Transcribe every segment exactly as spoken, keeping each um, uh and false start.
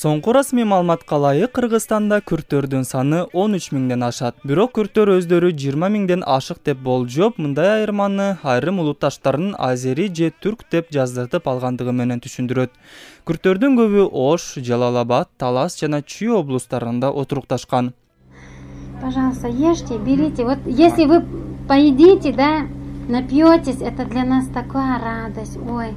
Соңку расмий маалыматка ылайык Кыргызстанда күрттөрдүн саны он үч миңден ашат. Бирок күрттөр өздөрү жыйырма миңден ашык деп болжоп, мындай айырманы айрым улутташтардын азери же түрк деп жаздыртып алгандыгы менен түшүндүрөт. Күрттөрдүн көбү Ош, Жалал-Абад, Талас жана Чүй облустарында отурукташкан. Пожалуйста, ешьте, берите. Вот если вы поедите, да, напьетесь, это для нас такая радость. Ой.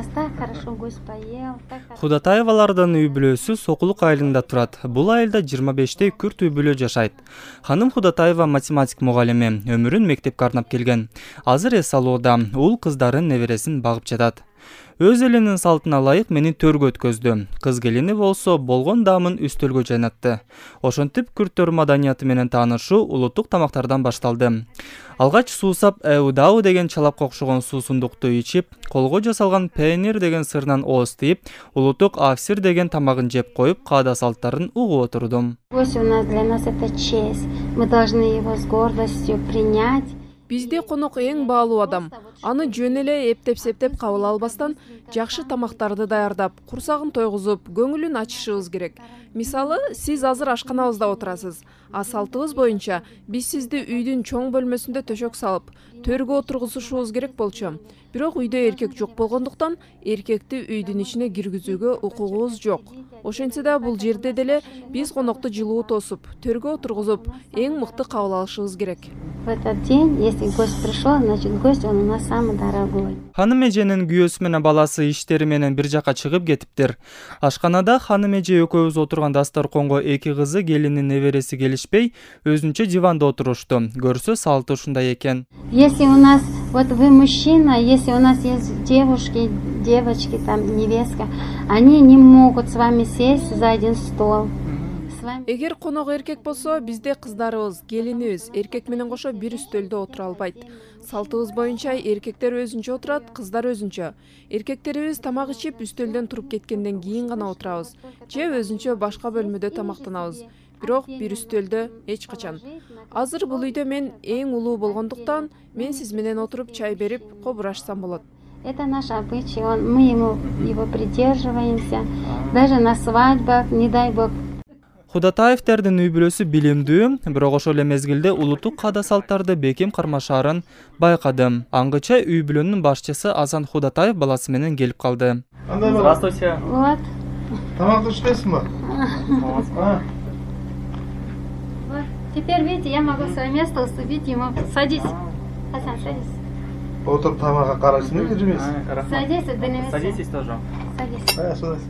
Худатаевалардын үй бүлөсү Сокулук айылында турат. Бул айылда жыйырма бештей күрт үй бүлө жашайт. Ханым Худатаева математик мугалими, өмүрүн мектепке арнап келген. Азыр эс алууда, ул кыздарын, небересин багып жатат. Өз элинин салтына ылайык мени төргө өткөздү. Кыз келини болсо болгон даамын үстөлгө жайнатты. Ошентип күрттөр маданияты менен таанышуу улуттук тамактардан башталды. Алгач суусап эудау деген чалапка окшогон суусундукту ичип, колго жасалган пенир деген сырынан ооз тийип, улуттук авсир деген тамагын жеп коюп, каада салттарын угуп отурдум. Гость у нас для нас это честь. Мы должны его с гордостью принять. Бизде конок эң баалуу адам. Аны жөн эле эптеп-септеп кабыл албастан, жакшы тамактарды даярдап, курсагын тойгузуп, көңүлүн ачышыбыз керек. Мисалы, сиз азыр ашканабызда отурасыз. А салтыбыз боюнча биз сизди үйдүн чоң бөлмөсүндө төшөк салып, төргө отургузушубуз керек болчу. Бирок үйдө эркек жок болгондуктан, эркекти үйдүн ичине киргизүүгө укугубуз жок. Ошентсе да бул жерде деле биз конокту жылуу тосуп, төргө отургузуп, эң мыкты кабыл алышыбыз керек. В этот день, если гость пришел, значит гость он у нас самый дорогой. Ханым эженин күйөөсү менен баласы иштери менен бир жака чыгып кетиптир. Ашканада ханым эже экөөбүз отурган дасторконго эки кызы, келинин небереси келишпей, өзүнчө диванда отурушту. Көрсө салты ушундай экен. Если у нас, вот вы мужчина, если у нас есть девушки, девочки, там, невестка, они не могут с вами сесть за один стол. Эгер конок эркек болсо, бизде кыздарыбыз, келинибиз эркек менен кошо бир үстөлдө отура албайт. Салтыбыз боюнча эркектер өзүнчө отурат, кыздар өзүнчө. Эркектерибиз тамак ичип үстөлдөн туруп кеткенден кийин гана отурабыз. Же өзүнчө башка бөлмөдө тамактанабыз. Бирок бир үстөлдө эч качан. Азыр бул үйдө мен эң улуу болгондуктан, мен сиз менен отуруп чай берип, кобурашсам болот. Это наш обычай, он, мы ему, его придерживаемся. Даже на свадьбах, не дай бог. Худатаевтердин үй бүлөсү билимдүү, бирок ошол эле мезгилде улуттук каада салттарды бекем кармашаарын байкадым. Аңгыча үй бүлөнүн башчысы Азан Худатаев баласы менен келип калды. Здравствуйте. Вот. Тамак ичесизби? Вот. Теперь, видите, я могу свое место уступить ему. Садись. Хасан, садись. Отуруп тамакка карайсызбы, жемейсиз? Садись, Садитесь тоже. Садись.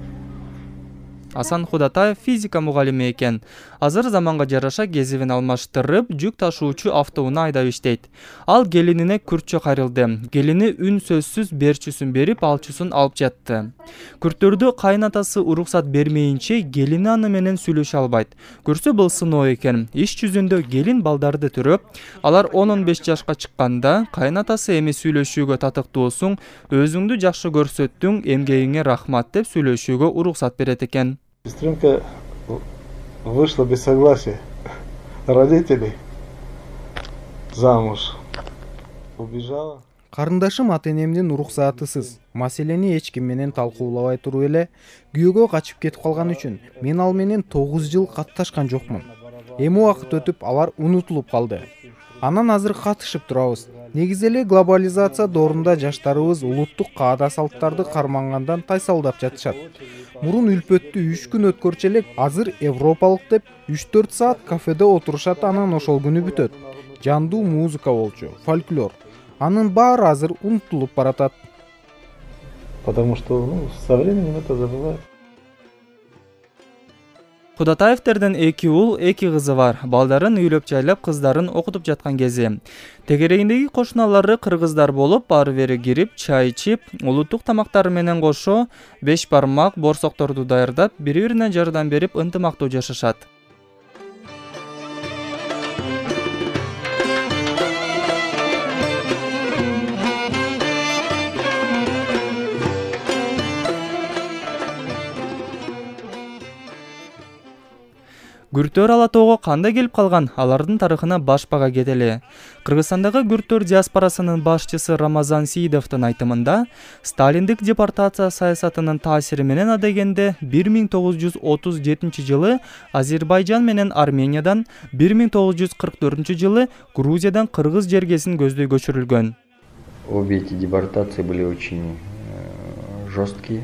Асан Худатаев физика мугалими экен. Азыр заманга жараша кезибин алмаштырып, жүк ташуучу автоунаа айдап иштейт. Ал келинине күртчө кайрылды. Келини үн сөзсүз берчүсүн берип, алчусун алып жатты. Күрттөрдү кайнатасы уруксат бермейинче келини аны менен сүйлөшө албайт. Көрсө бул сыноо экен. Иш жүзүндө келин балдарды төрөп, алар он он беш жашка чыкканда кайнатасы эми сүйлөшүүгө татыктуусуң, өзүңдү жакшы көрсөттүң, эмгегиңе рахмат деп сүйлөшүүгө уруксат берет экен. Сестренка вышла без согласия родителей замуж. Убежала. Карындашым ата-энемдин уруксаатысыз маселени эч ким менен талкуулабай туруп эле күйөөгө качып кетип калган үчүн мен ал менен тогуз жыл катташкан жокмун. Эми убакыт өтүп алар унутулуп калды. Анан азыр катышып турабыз. Негизи эле глобализация доорунда жаштарыбыз улуттук каада салттарды кармангандан тайсалдап жатышат. Мурун үлпөттү үч күн өткөрчү элек, азыр европалык деп үч төрт саат кафеде отурушат, анан ошол күнү бүтөт. Жандуу музыка болчу, фольклор. Анын баары азыр унутулуп баратат. Потому что, ну, со временем это забывает. Худатаевтердин эки ул, эки кызы бар. Балдарын үйлөп жайлап, кыздарын окутуп жаткан кези. Тегерегиндеги кошуналары кыргыздар болуп, бары бери кирип, чай ичип, улуттук тамактары менен кошо беш бармак борсокторду даярдап, бири-бирине жардам берип, ынтымактуу жашашат. Күрттөр Ала Тоого кандай келип калган, алардын тарыхына баш бага кетели. Кыргызстандагы күрттөр диаспорасынын башчысы Рамазан Сийидовдун айтымында, Сталиндик депортация саясатынын таасири менен адегенде бир миң тогуз жүз отуз жетинчи жылы Азербайжан менен Армениядан, бир миң тогуз жүз кырк төртүнчү жылы Грузиядан кыргыз жергесин көздөй көчүрүлгөн. Обе эти депортации были очень жесткие.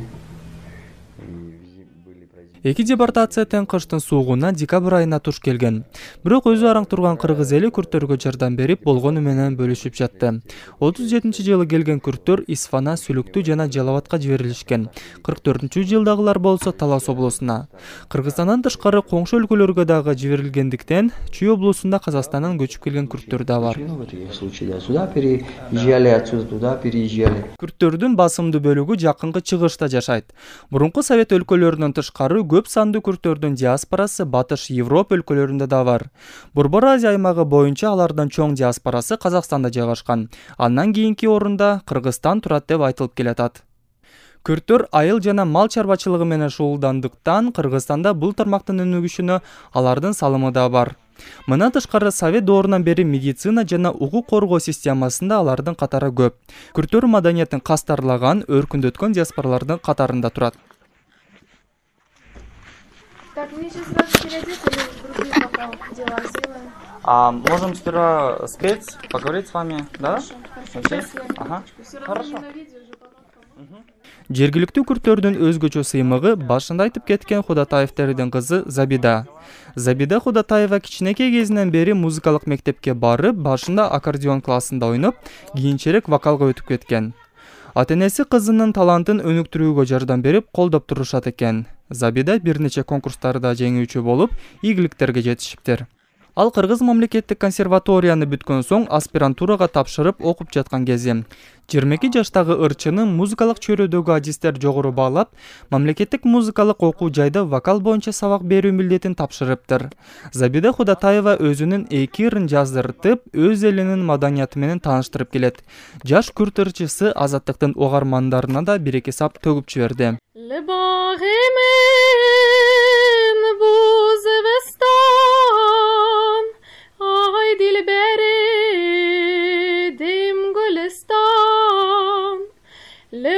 Эки депортация тең кыштын суугуна декабрь айына туш келген. Бирок өзү араң турган кыргыз эли күрттөргө жардам берип, болгону менен бөлүшүп жатты. отуз жетинчи жылы келген күрттөр Исфана, Сүлүктү жана Жалал Абадка жиберилишкен. кырк төртүнчү жылдагылар болсо Талас облусуна. Кыргызстандан тышкары коңшу өлкөлөргө дагы жиберилгендиктен, Чүй облусунда Казакстандан көчүп келген күрттөр да бар. Күрттөрдүн басымдуу бөлүгү жакынкы чыгышта жашайт. Мурунку Совет өлкөлөрүнөн тышкары көп сандуу күрттөрдүн диаспорасы Батыш Европа өлкөлөрүндө да бар. Борбор Азия аймагы боюнча алардын чоң диаспорасы Казакстанда жайгашкан. Андан кийинки орунда Кыргызстан турат деп айтылып келатат. Күрттөр айыл жана мал чарбачылыгы менен шуулдандыктан Кыргызстанда бул тармактын өнүгүшүнө алардын салымы да бар. Мына тышкары Совет доорунан бери медицина жана укук коргоо системасында алардын катары көп. Күрттөр маданиятын кастарлаган, өркүндөткөн диаспоралардын катарында турат. Так, мне сейчас сразу переодеться или в другие пока дела сделаем? А можем сперва спеть, поговорить с вами, да? Хорошо, хорошо. Сейчас я Ага. Все равно Хорошо. не на видео же потом. Жергиликтүү күрттөрдүн өзгөчө сыймыгы башында айтып кеткен Худатаевтердин кызы Забида. Забида Худатаева кичинекей кезинен бери музыкалык мектепке барып, башында аккордеон классында ойноп, кийинчерээк вокалга өтүп кеткен. Ата-энеси кызынын талантын өнүктүрүүгө жардам берип, колдоп турушат экен. Забида бир нече конкурстарда жеңүүчү болуп, ийгиликтерге жетишиптир. Ал Кыргыз мамлекеттик консерваторияны бүткөн соң аспирантурага тапшырып окуп жаткан кези. жыйырма эки жаштагы ырчыны музыкалык чөйрөдөгү адистер жогору баалап, мамлекеттик музыкалык окуу жайда вокал боюнча сабак берүү милдетин тапшырыптыр. Забида Худатаева өзүнүн эки ырын жаздыртып, өз элинин маданияты менен тааныштырып келет. Жаш күрт ырчысы Азаттыктын угармандарына да бир-эки сап төгүп жиберди. Ay dilberi dim gülistan Le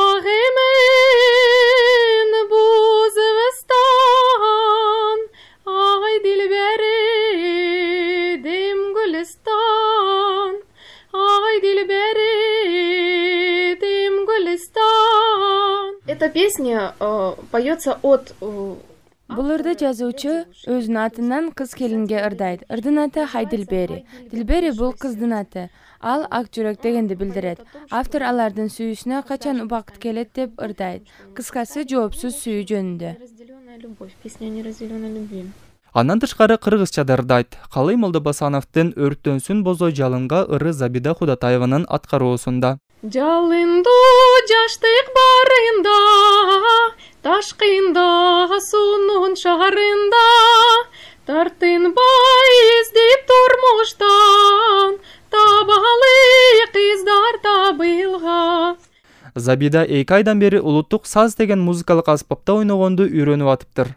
bağimin bu zıvıstan Ay dilberi dim gülistan Ay dilberi dim gülistan Эта песня э, поется от э, Бул ырды жазуучу өзүнүн атынан кыз келинге ырдайт. Ырдын аты Хайдилбери. Дилбери бул кыздын аты. Ал ак жүрөк дегенди билдирет. Автор алардын сүйүүсүнө качан убакыт келет деп ырдайт. Кыскасы жоопсуз сүйүү жөнүндө. Андан тышкары кыргызча да ырдайт. Калый Молдобасановдун Өрттөнсүн бозой жалынга ыры Забида Худатаеванын аткаруусунда. Жалынду жаштык барында, ташкында суунун шаарында, тартынбай издеп турмуштан, табалы кыздар табылга. Забида эки айдан бери улуттук саз деген музыкалык аспапта ойногонду үйрөнүп атыптыр.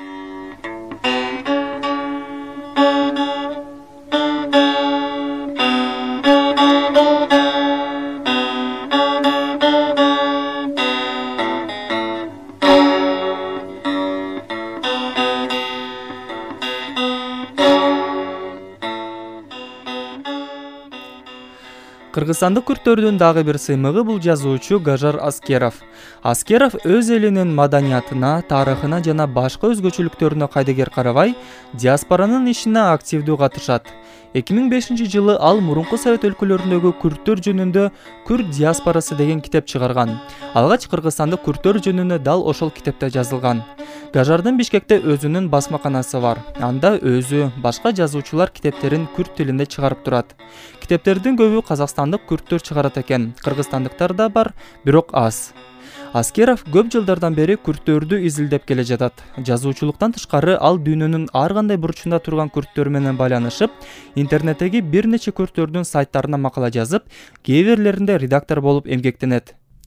Кыргызстандык күрттөрдүн дагы бир сыймыгы бул жазуучу Гажар Аскеров. Аскеров өз элинин маданиятына, тарыхына жана башка өзгөчөлүктөрүнө кайдыгер карабай, диаспоранын ишине активдүү катышат. эки миң бешинчи жылы ал мурунку Совет өлкөлөрүндөгү күрттөр жөнүндө Күрт диаспорасы деген китеп чыгарган. Алгач кыргызстандык күрттөр жөнүндө дал ошол китепте жазылган. Гажардын Бишкекте өзүнүн басмаканасы бар. Анда өзү, башка жазуучулар китептерин күрт тилинде чыгарып турат. Китептердин көбү казакстандык күрттөр чыгарат экен. Кыргызстандыктар да бар, бирок аз. Аскеров көп жылдардан бери күрттөрдү изилдеп келе жатат. Жазуучулуктан тышкары ал дүйнөнүн ар кандай бурчунда турган күрттөр менен байланышып, интернеттеги бир нече күрттөрдүн сайттарына макала жазып, кээ бирлеринде редактор болуп эмгектенет.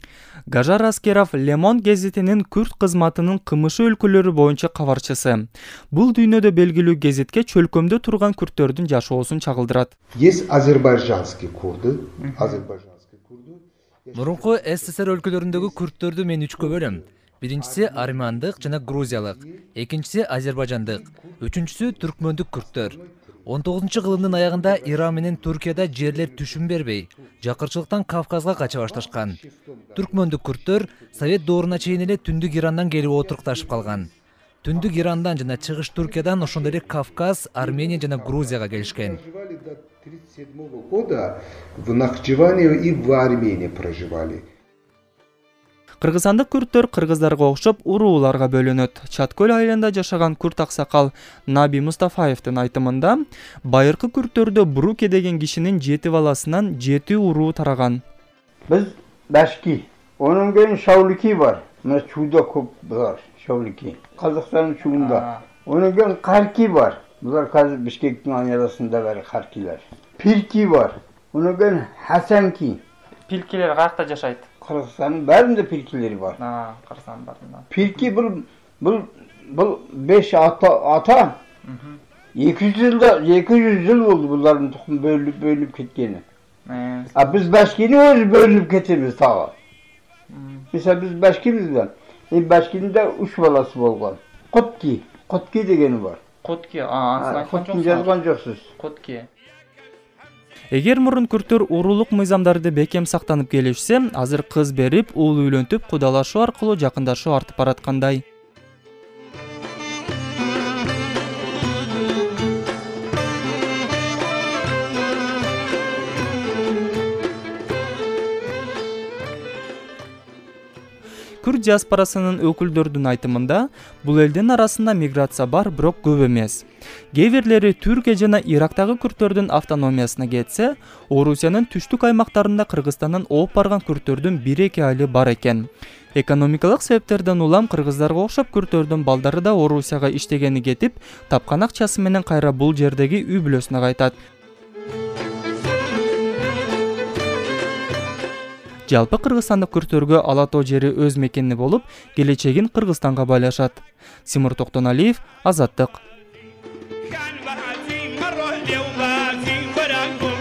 Гажар Аскеров Le Monde гезитинин күрд кызматынын кымышы өлкөлөрү боюнча кабарчысы. Бул дүйнөдө белгилүү гезитке чөлкөмдө турган күрттөрдүн жашоосун чагылдырат. Есть азербайджанские курды, азербайджанские курды. Мурунку СССР өлкөлөрүндөгү күрттөрдү мен үчкө бөлөм. Биринчиси армяндык жана грузиялык, экинчиси азербайжандык, үчүнчүсү түркмөндүк күрттөр. он тогузунчу кылымдын аягында Иран менен Туркияда жерлер түшүн бербей, жакырчылыктан Кавказга кача башташкан. Түркмөндүк күрттөр Совет дооруна чейин эле Түндүк Ирандан келип отурукташып калган. Түндүк Ирандан жана чыгыш Туркиядан ошондой эле Кавказ, Армения жана Грузияга келишкен. тридцать седьмого года в Нахчиване и в Армении проживали. Кыргызстандык күрттөр кыргыздарга окшоп урууларга бөлүнөт. Чаткөл айылында жашаган күрт аксакал Наби Мустафаевдин айтымында байыркы күрттөрдө Бруке деген кишинин жети баласынан жети уруу тараган. Биз Башки, onun keyin Şavliki var. Mına Çuğda көп var, Şavliki. Kazakstan'ın Çuğunda. Onun keyin Karki var. Bunlar Kazak Bişkek'in arasında var Karkiler. Pirki var. Onun keyin Hasanki. Pilkiler kayakta жашайт? Kırgızistan'ın bärinde pirkileri var. Ha, Kırgızstan barında. Pirki bu bu bu beş ata ata. iki yüz yılda iki yüz yıl oldu bunların tohum bölünüp bölünüp ketgeni. Ha biz Başkini özü bölünüp ketimiz tağa. Mesela biz Başkimizden. E Başkinde üç balası bolgan. Kotki, Kotki degeni var. Kotki, aa, Kotki жазган жоксуз. Kotki. Эгер мурун күрттөр уруулук мыйзамдарды бекем сактанып келишсе, азыр кыз берип, уул үйлөнтүп, кудалашуу аркылуу жакындашуу артып бараткандай. Күрд диаспорасынын өкүлдөрдүн айтымында, бул элдин арасында миграция бар, бирок көп эмес. Кээ бирлери Түркия жана Ирактагы күрттөрдүн автономиясына кетсе, Орусиянын түштүк аймактарында Кыргызстандан ооп барган күрттөрдүн бир-эки айылы бар экен. Экономикалык себептерден улам кыргыздарга окшоп күрттөрдүн балдары да Орусияга иштегени кетип, тапкан акчасы менен кайра бул жердеги үй бүлөсүнө кайтат. Жалпы Кыргызстандык күрттөргө Ала Тоо жери өз мекени болуп, келечегин Кыргызстанга байлашат. Симур Токтоналиев, Азаттык.